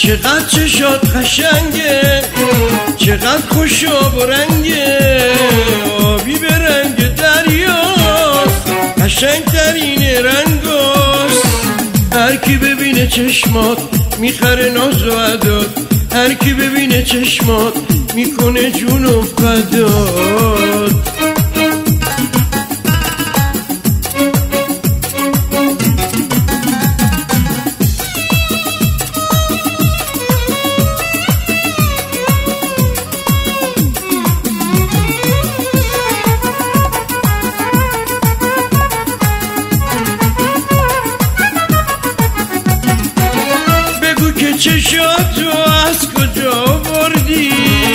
چقدر چشات قشنگه، چقدر خوشاب و رنگه، آبی به رنگ دریاست، قشنگترین رنگاست. هر کی ببینه چشمات میخره ناز و عداد، هر کی ببینه چشمات میکنه جون و فداد. چشاتو از کجا بردی،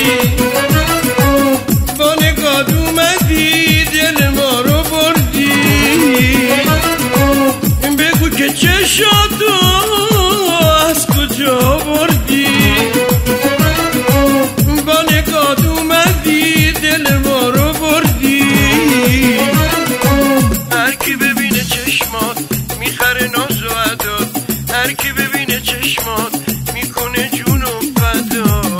با نگاه اومدی دل ما رو بردی. بگو که چشاتو از کجا بردی، با نگاه اومدی دل ما رو بردی. هر کی ببینه چشمات میخره ناز و عداد، هر کی ببینه چشمات میکنه جون و فداد.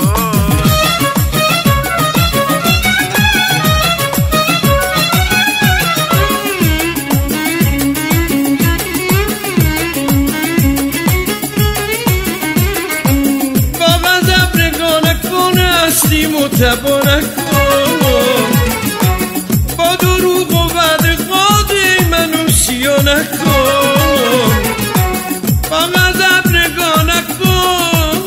با غضب نگاه نکن، هستی متبا نکن، با دروغ و بدقاده منو سیا نکن. با غضب نگاه نکن،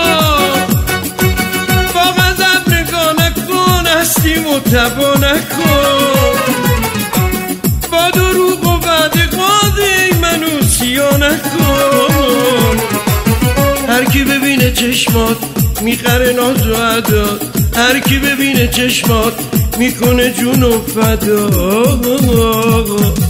با غضب نگاه نکن، هستی متبا نکن، با دروغ و بدقاده منو سیا نکن. هر کی ببینه چشمات میخره ناز و عداد، هر کی ببینه چشمات میکنه جون و فداد.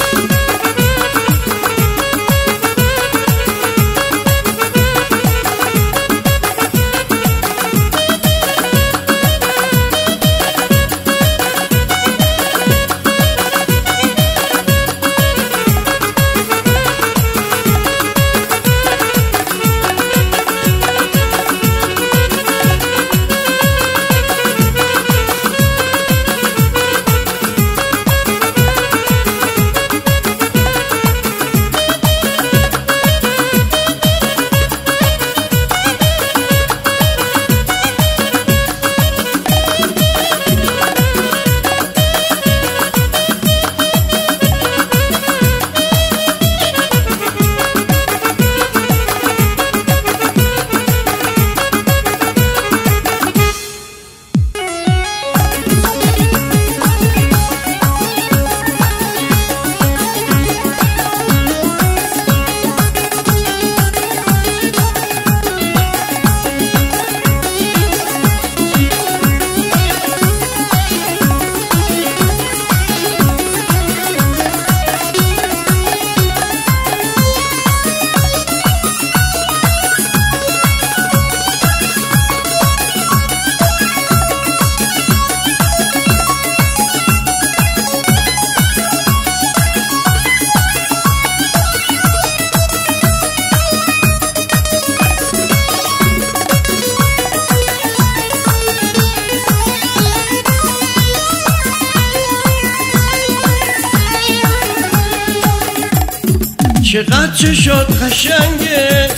چقدر چشات قشنگه،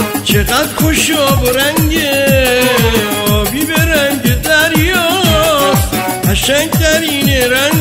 چقدر خوشاب و رنگه، آبی به رنگ دریاست، قشنگترین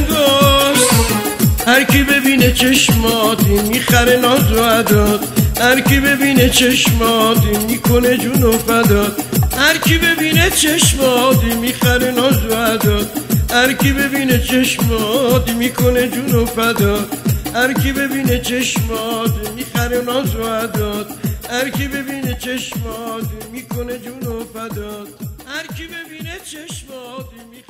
رنگاست. هر کی ببینه چشمات میخره ناز و عداد، هر کی ببینه چشمات میکنه جون و فداد. هر کی ببینه چشمات میخره ناز و عداد، هر کی ببینه چشمات میکنه جون و فداد. هر کی ببینه چشمات میخره ناز و عداد، هر کی ببینه چشمات میکنه جون و فداد. هر کی ببینه چشمات